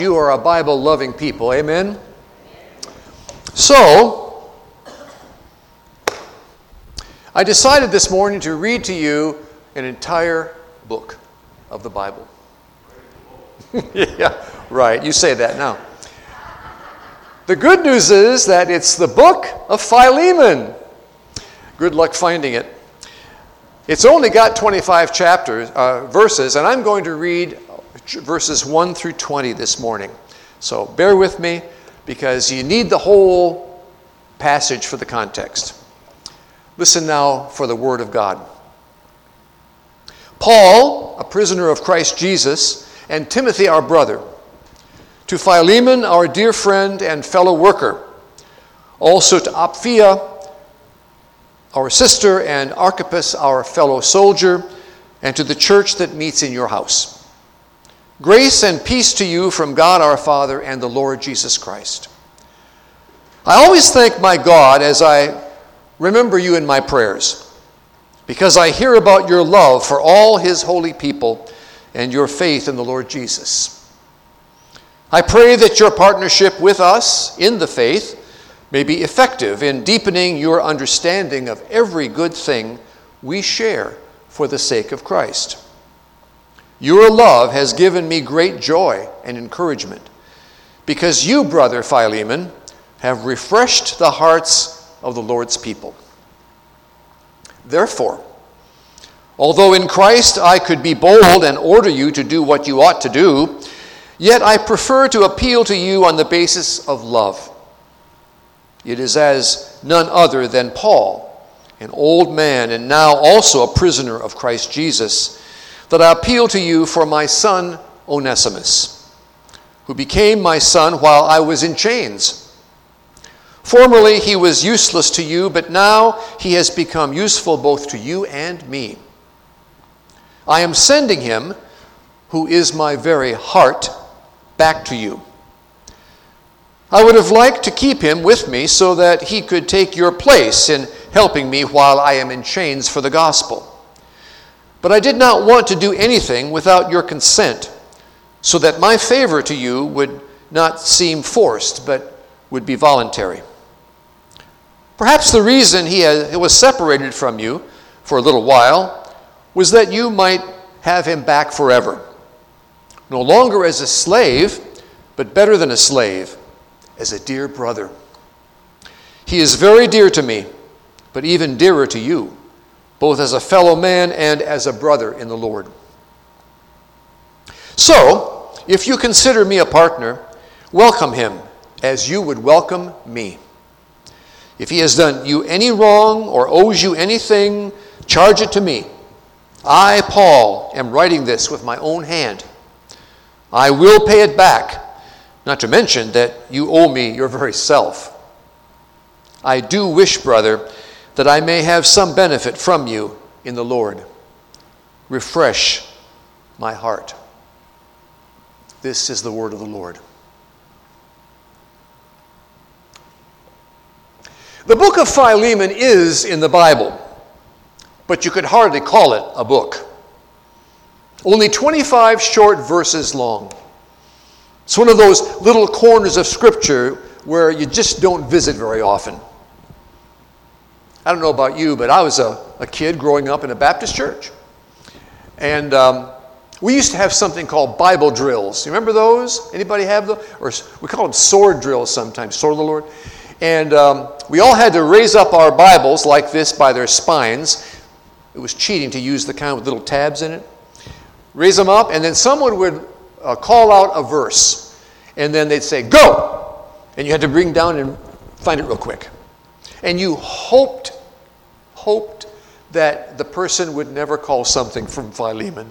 You are a Bible-loving people, amen? So, I decided this morning to read to you an entire book of the Bible. Yeah, right, you say that now. The good news is that it's the book of Philemon. Good luck finding it. It's only got 25 verses, and I'm going to read verses 1 through 20 this morning. So bear with me, because you need the whole passage for the context. Listen now for the word of God. Paul, a prisoner of Christ Jesus, and Timothy, our brother, to Philemon, our dear friend and fellow worker, also to Apphia, our sister, and Archippus, our fellow soldier, and to the church that meets in your house. Grace and peace to you from God our Father and the Lord Jesus Christ. I always thank my God as I remember you in my prayers, because I hear about your love for all his holy people and your faith in the Lord Jesus. I pray that your partnership with us in the faith may be effective in deepening your understanding of every good thing we share for the sake of Christ. Your love has given me great joy and encouragement, because you, brother Philemon, have refreshed the hearts of the Lord's people. Therefore, although in Christ I could be bold and order you to do what you ought to do, yet I prefer to appeal to you on the basis of love. It is as none other than Paul, an old man and now also a prisoner of Christ Jesus, that I appeal to you for my son Onesimus, who became my son while I was in chains. Formerly he was useless to you, but now he has become useful both to you and me. I am sending him, who is my very heart, back to you. I would have liked to keep him with me so that he could take your place in helping me while I am in chains for the gospel. But I did not want to do anything without your consent, so that my favor to you would not seem forced, but would be voluntary. Perhaps the reason he was separated from you for a little while was that you might have him back forever, no longer as a slave, but better than a slave, as a dear brother. He is very dear to me, but even dearer to you, both as a fellow man and as a brother in the Lord. So, if you consider me a partner, welcome him as you would welcome me. If he has done you any wrong or owes you anything, charge it to me. I, Paul, am writing this with my own hand. I will pay it back, not to mention that you owe me your very self. I do wish, brother, that I may have some benefit from you in the Lord. Refresh my heart. This is the word of the Lord. The book of Philemon is in the Bible, but you could hardly call it a book. Only 25 short verses long. It's one of those little corners of Scripture where you just don't visit very often. I don't know about you, but I was a kid growing up in a Baptist church. And we used to have something called Bible drills. You remember those? Anybody have those? Or we call them sword drills sometimes, sword of the Lord. And we all had to raise up our Bibles like this by their spines. It was cheating to use the kind with little tabs in it. Raise them up, and then someone would call out a verse. And then they'd say, go! And you had to bring down and find it real quick. And you hoped that the person would never call something from Philemon.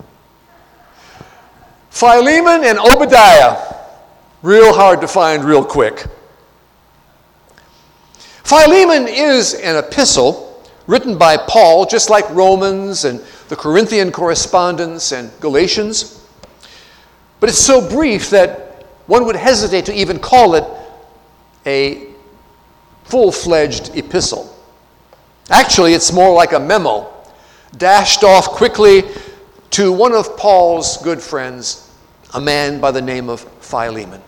Philemon and Obadiah, real hard to find real quick. Philemon is an epistle written by Paul, just like Romans and the Corinthian correspondence and Galatians. But it's so brief that one would hesitate to even call it a full-fledged epistle. Actually, it's more like a memo, dashed off quickly to one of Paul's good friends, a man by the name of Philemon.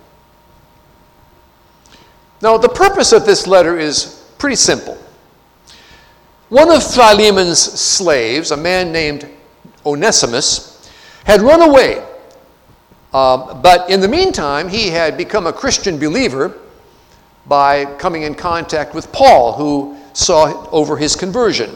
Now, the purpose of this letter is pretty simple. One of Philemon's slaves, a man named Onesimus, had run away. But in the meantime, he had become a Christian believer by coming in contact with Paul, who saw over his conversion.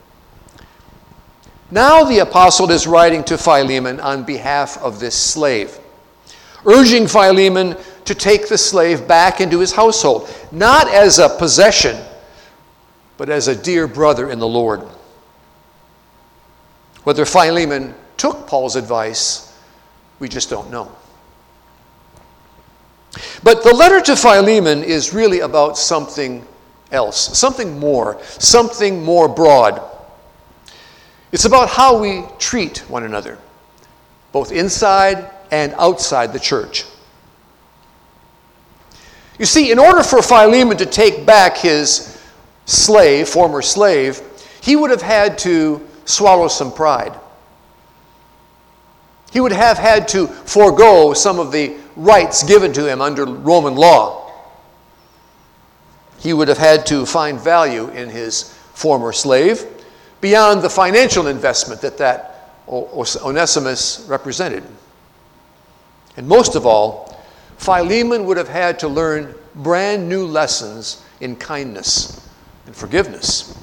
Now the apostle is writing to Philemon on behalf of this slave, urging Philemon to take the slave back into his household, not as a possession, but as a dear brother in the Lord. Whether Philemon took Paul's advice, we just don't know. But the letter to Philemon is really about something else, something more broad. It's about how we treat one another, both inside and outside the church. You see, in order for Philemon to take back his former slave, he would have had to swallow some pride. He would have had to forego some of the rights given to him under Roman law. He would have had to find value in his former slave beyond the financial investment that Onesimus represented. And most of all, Philemon would have had to learn brand new lessons in kindness and forgiveness.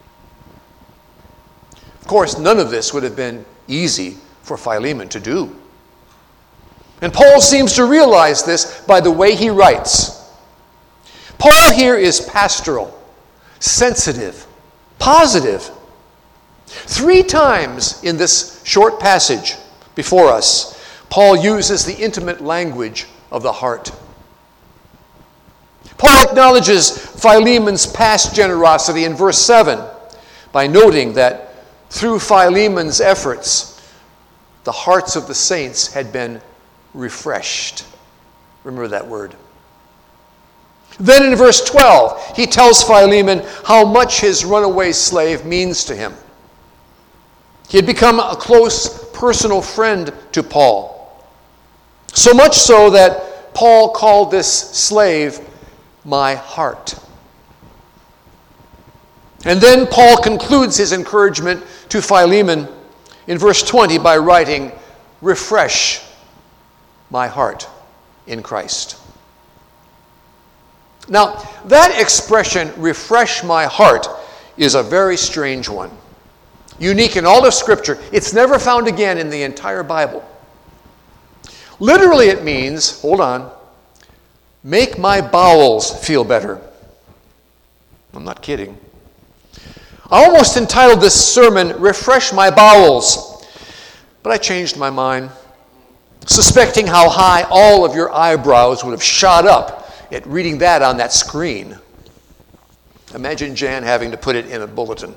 Of course, none of this would have been easy for Philemon to do. And Paul seems to realize this by the way he writes. Paul here is pastoral, sensitive, positive. 3 times in this short passage before us, Paul uses the intimate language of the heart. Paul acknowledges Philemon's past generosity in verse 7 by noting that through Philemon's efforts, the hearts of the saints had been refreshed. Remember that word. Then in verse 12, he tells Philemon how much his runaway slave means to him. He had become a close personal friend to Paul. So much so that Paul called this slave my heart. And then Paul concludes his encouragement to Philemon in verse 20 by writing, refresh my heart in Christ. Now, that expression, refresh my heart, is a very strange one. Unique in all of Scripture. It's never found again in the entire Bible. Literally it means, hold on, make my bowels feel better. I'm not kidding. I almost entitled this sermon, Refresh My Bowels, but I changed my mind, suspecting how high all of your eyebrows would have shot up at reading that on that screen. Imagine Jan having to put it in a bulletin.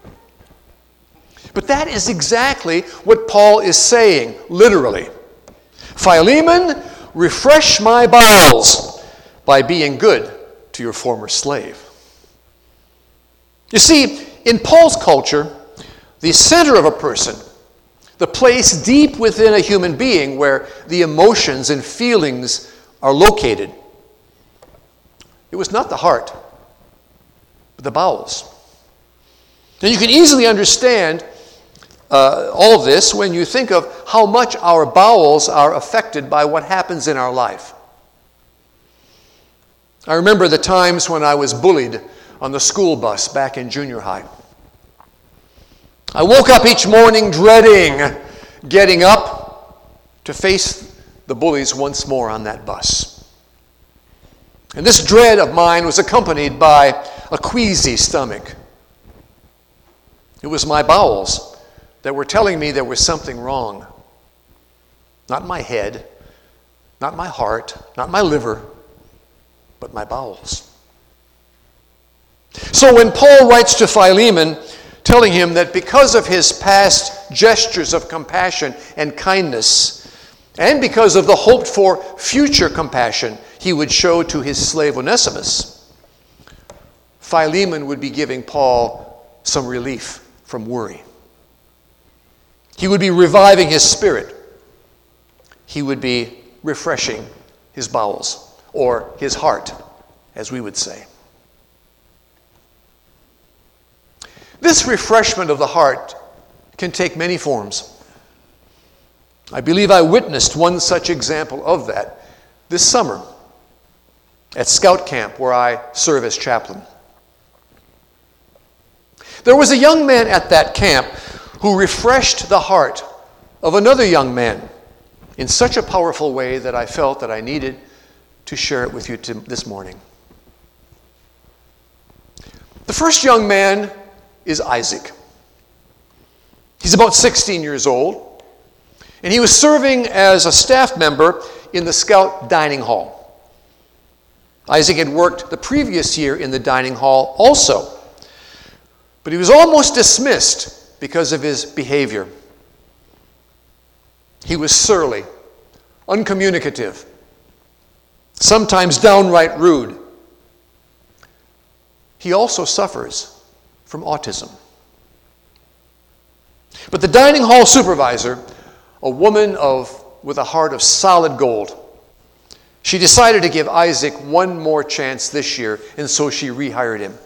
But that is exactly what Paul is saying, literally. Philemon, refresh my bowels by being good to your former slave. You see, in Paul's culture, the center of a person, the place deep within a human being where the emotions and feelings are located, it was not the heart, but the bowels. And you can easily understand all of this when you think of how much our bowels are affected by what happens in our life. I remember the times when I was bullied on the school bus back in junior high. I woke up each morning dreading getting up to face the bullies once more on that bus. And this dread of mine was accompanied by a queasy stomach. It was my bowels that were telling me there was something wrong. Not my head, not my heart, not my liver, but my bowels. So when Paul writes to Philemon, telling him that because of his past gestures of compassion and kindness, and because of the hoped-for future compassion he would show to his slave Onesimus, Philemon would be giving Paul some relief from worry. He would be reviving his spirit. he would be refreshing his bowels, or his heart, as we would say. This refreshment of the heart can take many forms. I believe I witnessed one such example of that this summer at Scout Camp, where I serve as chaplain. There was a young man at that camp who refreshed the heart of another young man in such a powerful way that I felt that I needed to share it with you this morning. The first young man is Isaac. He's about 16 years old, and he was serving as a staff member in the Scout dining hall. Isaac had worked the previous year in the dining hall also, but he was almost dismissed because of his behavior. He was surly, uncommunicative, sometimes downright rude. He also suffers from autism. But the dining hall supervisor, a woman with a heart of solid gold, she decided to give Isaac one more chance this year, and so she rehired him.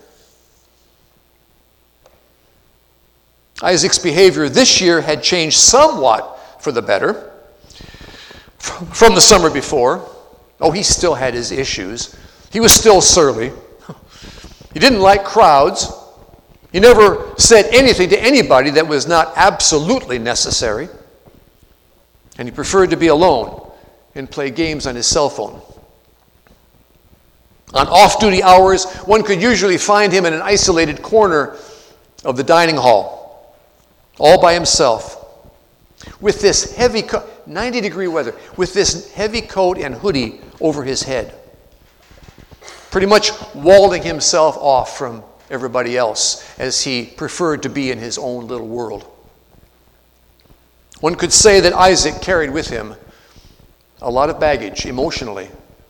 Isaac's behavior this year had changed somewhat for the better from the summer before. Oh, he still had his issues. He was still surly. He didn't like crowds. He never said anything to anybody that was not absolutely necessary. And he preferred to be alone and play games on his cell phone. On off-duty hours, one could usually find him in an isolated corner of the dining hall, all by himself, with this heavy 90-degree weather, with this heavy coat and hoodie over his head, pretty much walling himself off from everybody else as he preferred to be in his own little world. One could say that Isaac carried with him a lot of baggage emotionally.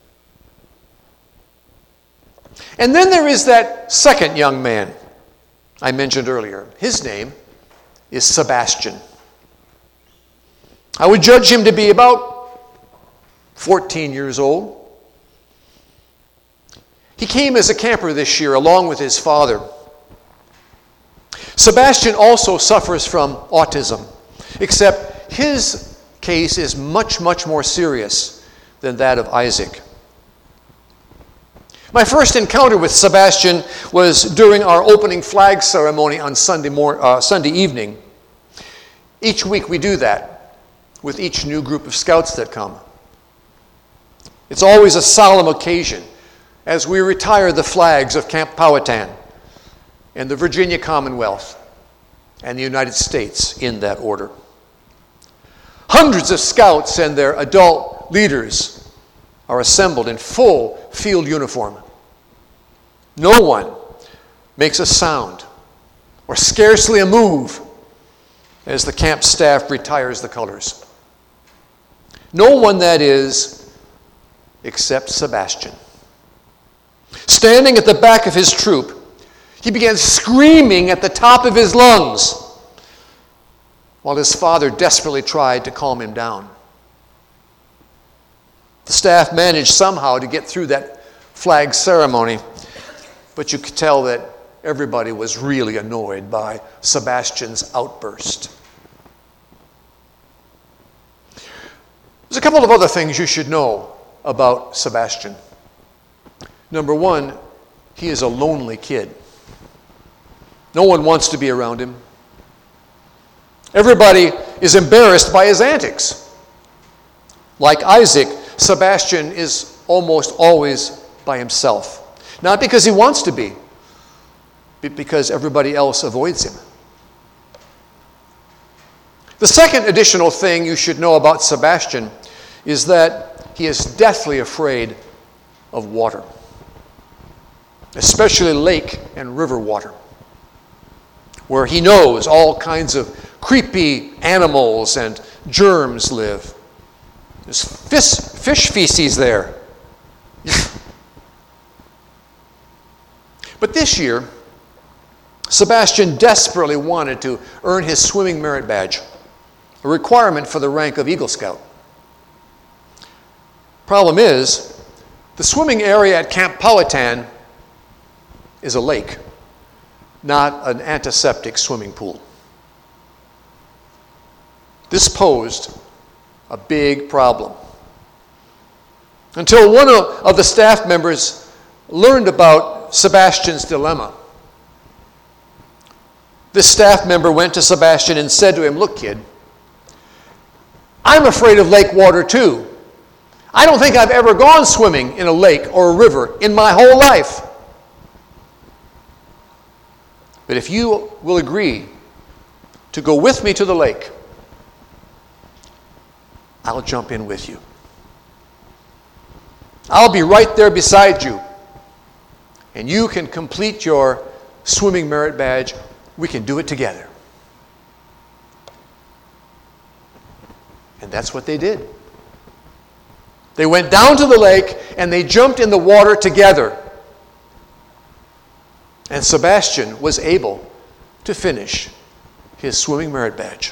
And then there is that second young man I mentioned earlier. His name is Sebastian. I would judge him to be about 14 years old. He came as a camper this year along with his father. Sebastian also suffers from autism, except his case is much, much more serious than that of Isaac. My first encounter with Sebastian was during our opening flag ceremony on Sunday evening. Each week we do that with each new group of scouts that come. It's always a solemn occasion as we retire the flags of Camp Powhatan and the Virginia Commonwealth and the United States in that order. Hundreds of scouts and their adult leaders are assembled in full field uniform. No one makes a sound or scarcely a move as the camp staff retires the colors. No one, that is, except Sebastian. Standing at the back of his troop, he began screaming at the top of his lungs while his father desperately tried to calm him down. The staff managed somehow to get through that flag ceremony, but you could tell that everybody was really annoyed by Sebastian's outburst. There's a couple of other things you should know about Sebastian. Number one, he is a lonely kid. No one wants to be around him. Everybody is embarrassed by his antics. Like Isaac, Sebastian is almost always by himself. Not because he wants to be, but because everybody else avoids him. The second additional thing you should know about Sebastian is that he is deathly afraid of water, especially lake and river water, where he knows all kinds of creepy animals and germs live. There's fish feces there. But this year, Sebastian desperately wanted to earn his swimming merit badge, a requirement for the rank of Eagle Scout. Problem is, the swimming area at Camp Powhatan is a lake, not an antiseptic swimming pool. This posed a big problem. Until one of the staff members learned about Sebastian's dilemma. This staff member went to Sebastian and said to him, "Look, kid, I'm afraid of lake water too. I don't think I've ever gone swimming in a lake or a river in my whole life. But if you will agree to go with me to the lake, I'll jump in with you. I'll be right there beside you, and you can complete your swimming merit badge. We can do it together." And that's what they did. They went down to the lake and they jumped in the water together. And Sebastian was able to finish his swimming merit badge.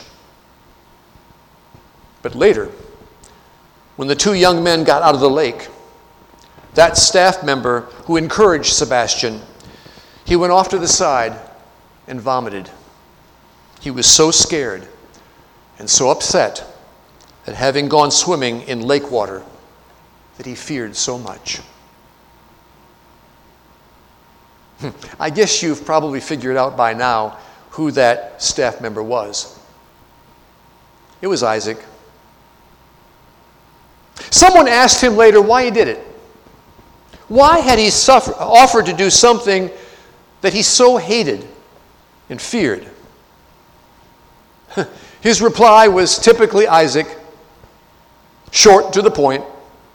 But later, when the two young men got out of the lake, that staff member who encouraged Sebastian, he went off to the side and vomited. He was so scared and so upset at having gone swimming in lake water that he feared so much. I guess you've probably figured out by now who that staff member was. It was Isaac. Someone asked him later why he did it. Why had he offered to do something that he so hated and feared? His reply was typically Isaac, short to the point.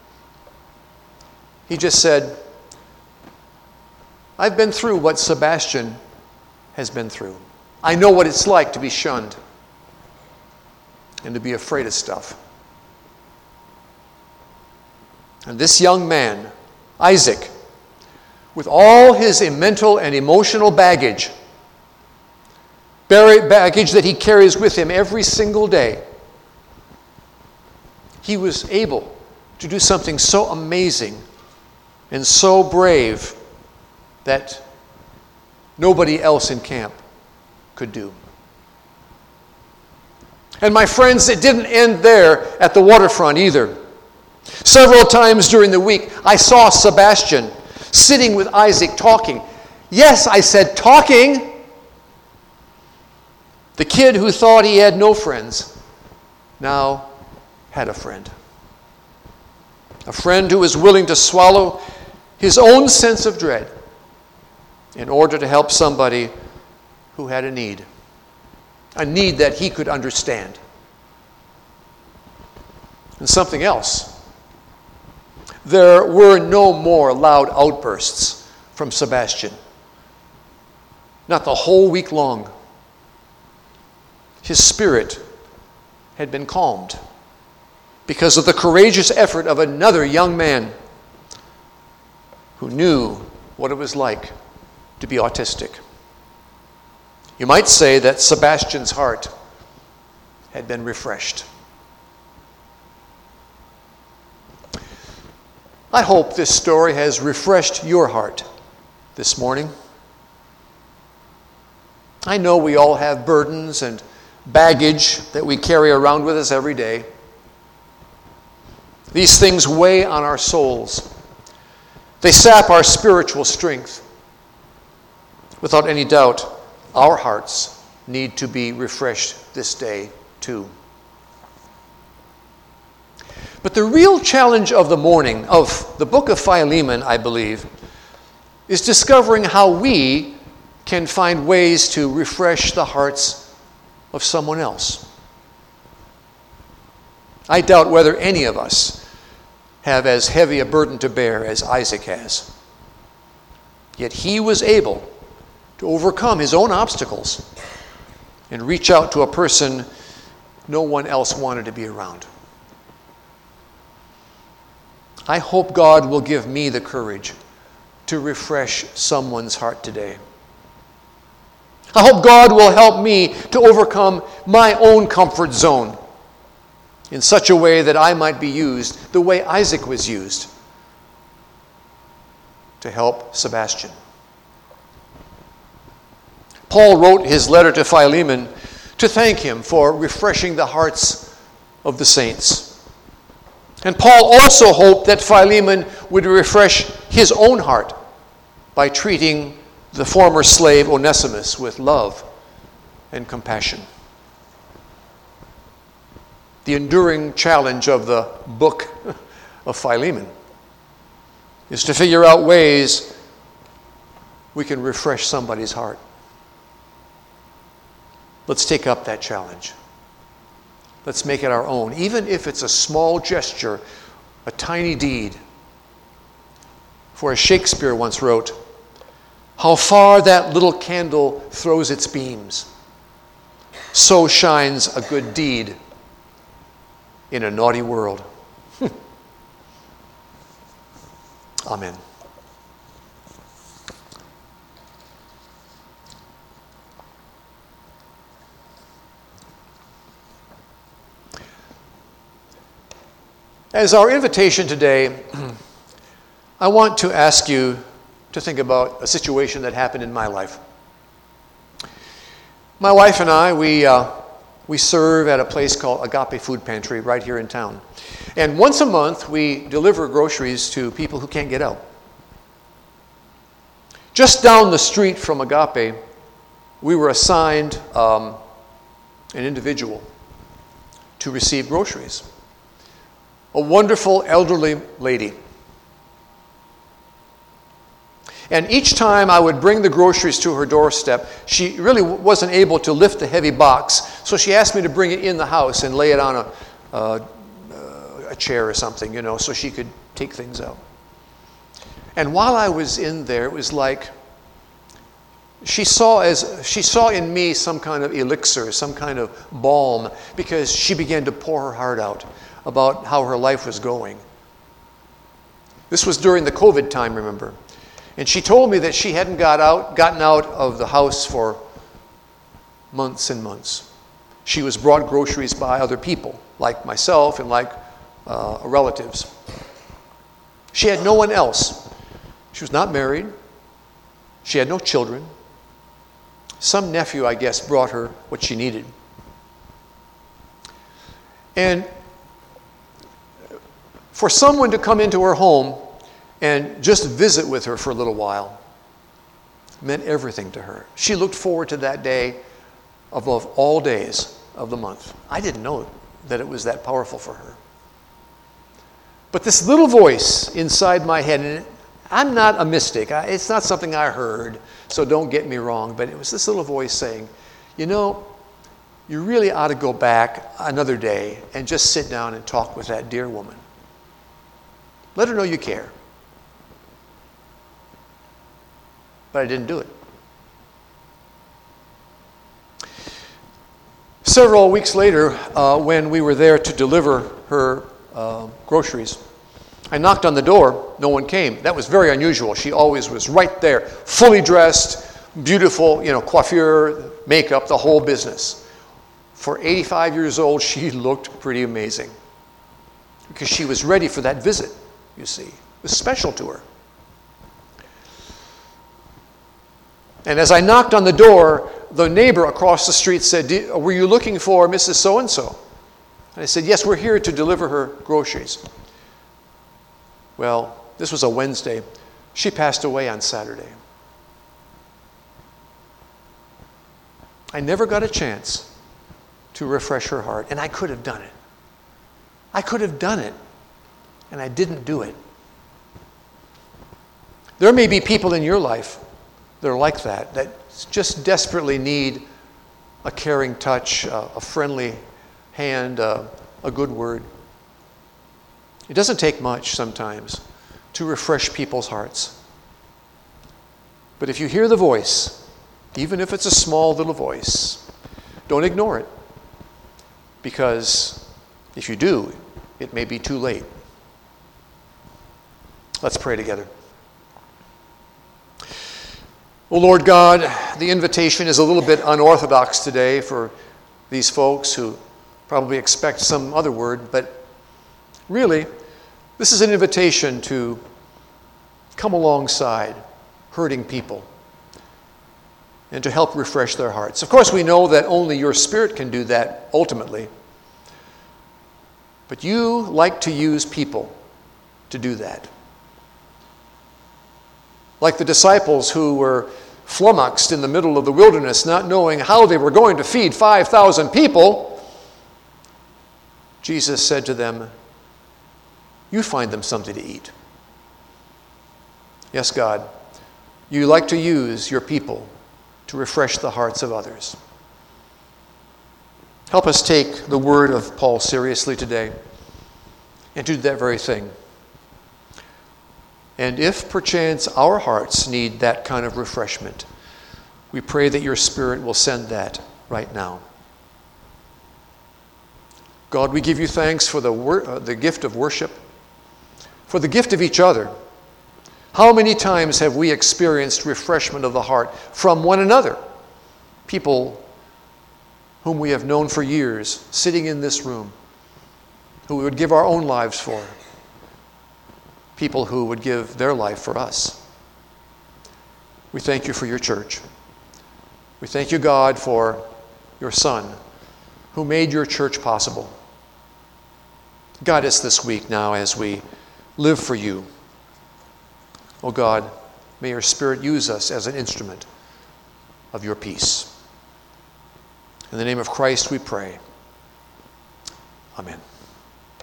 He just said, "I've been through what Sebastian has been through. I know what it's like to be shunned and to be afraid of stuff." And this young man, Isaac, with all his mental and emotional baggage that he carries with him every single day, he was able to do something so amazing and so brave that nobody else in camp could do. And my friends, it didn't end there at the waterfront either. Several times during the week, I saw Sebastian sitting with Isaac talking. Yes, I said talking. The kid who thought he had no friends now had a friend. A friend who was willing to swallow his own sense of dread in order to help somebody who had a need that he could understand. And something else. There were no more loud outbursts from Sebastian. Not the whole week long. His spirit had been calmed because of the courageous effort of another young man who knew what it was like to be autistic. You might say that Sebastian's heart had been refreshed. I hope this story has refreshed your heart this morning. I know we all have burdens and baggage that we carry around with us every day. These things weigh on our souls. They sap our spiritual strength. Without any doubt, our hearts need to be refreshed this day too. But the real challenge of the morning of the book of Philemon, I believe, is discovering how we can find ways to refresh the hearts of someone else. I doubt whether any of us have as heavy a burden to bear as Isaac has. Yet he was able to overcome his own obstacles and reach out to a person no one else wanted to be around. I hope God will give me the courage to refresh someone's heart today. I hope God will help me to overcome my own comfort zone in such a way that I might be used the way Isaac was used to help Sebastian. Paul wrote his letter to Philemon to thank him for refreshing the hearts of the saints. And Paul also hoped that Philemon would refresh his own heart by treating the former slave Onesimus with love and compassion. The enduring challenge of the book of Philemon is to figure out ways we can refresh somebody's heart. Let's take up that challenge. Let's make it our own, even if it's a small gesture, a tiny deed. For as Shakespeare once wrote, "How far that little candle throws its beams, so shines a good deed in a naughty world." Amen. As our invitation today, I want to ask you to think about a situation that happened in my life. My wife and I, we serve at a place called Agape Food Pantry right here in town. And once a month, we deliver groceries to people who can't get out. Just down the street from Agape, we were assigned an individual to receive groceries. A wonderful elderly lady. And each time I would bring the groceries to her doorstep, she really wasn't able to lift the heavy box, so she asked me to bring it in the house and lay it on a chair or something, so she could take things out. And while I was in there, it was like she saw in me some kind of elixir, some kind of balm, because she began to pour her heart out about how her life was going. This was during the COVID time, remember. And she told me that she hadn't gotten out of the house for months and months. She was brought groceries by other people, like myself and like relatives. She had no one else. She was not married. She had no children. Some nephew, I guess, brought her what she needed. And for someone to come into her home and just visit with her for a little while meant everything to her. She looked forward to that day above all days of the month. I didn't know that it was that powerful for her. But this little voice inside my head, and I'm not a mystic, it's not something I heard, so don't get me wrong, but it was this little voice saying, you really ought to go back another day and just sit down and talk with that dear woman. Let her know you care. But I didn't do it. Several weeks later, when we were there to deliver her groceries, I knocked on the door. No one came. That was very unusual. She always was right there, fully dressed, beautiful, coiffure, makeup, the whole business. For 85 years old, she looked pretty amazing because she was ready for that visit, you see. It was special to her. And as I knocked on the door, the neighbor across the street said, "Were you looking for Mrs. So-and-so?" And I said, "Yes, we're here to deliver her groceries." Well, this was a Wednesday. She passed away on Saturday. I never got a chance to refresh her heart, and I could have done it. I could have done it, and I didn't do it. There may be people in your life that are like that just desperately need a caring touch, a friendly hand, a good word. It doesn't take much sometimes to refresh people's hearts. But if you hear the voice, even if it's a small little voice, don't ignore it. Because if you do, it may be too late. Let's pray together. Oh Lord God, the invitation is a little bit unorthodox today for these folks who probably expect some other word, but really, this is an invitation to come alongside hurting people and to help refresh their hearts. Of course, we know that only your Spirit can do that ultimately, but you like to use people to do that. Like the disciples who were flummoxed in the middle of the wilderness, not knowing how they were going to feed 5,000 people, Jesus said to them, "You find them something to eat." Yes, God, you like to use your people to refresh the hearts of others. Help us take the word of Paul seriously today and do that very thing. And if perchance our hearts need that kind of refreshment, we pray that your Spirit will send that right now. God, we give you thanks for the gift of worship, for the gift of each other. How many times have we experienced refreshment of the heart from one another? People whom we have known for years, sitting in this room, who we would give our own lives for. People who would give their life for us. We thank you for your church. We thank you, God, for your Son, who made your church possible. Guide us this week now as we live for you. Oh God, may your Spirit use us as an instrument of your peace. In the name of Christ we pray. Amen.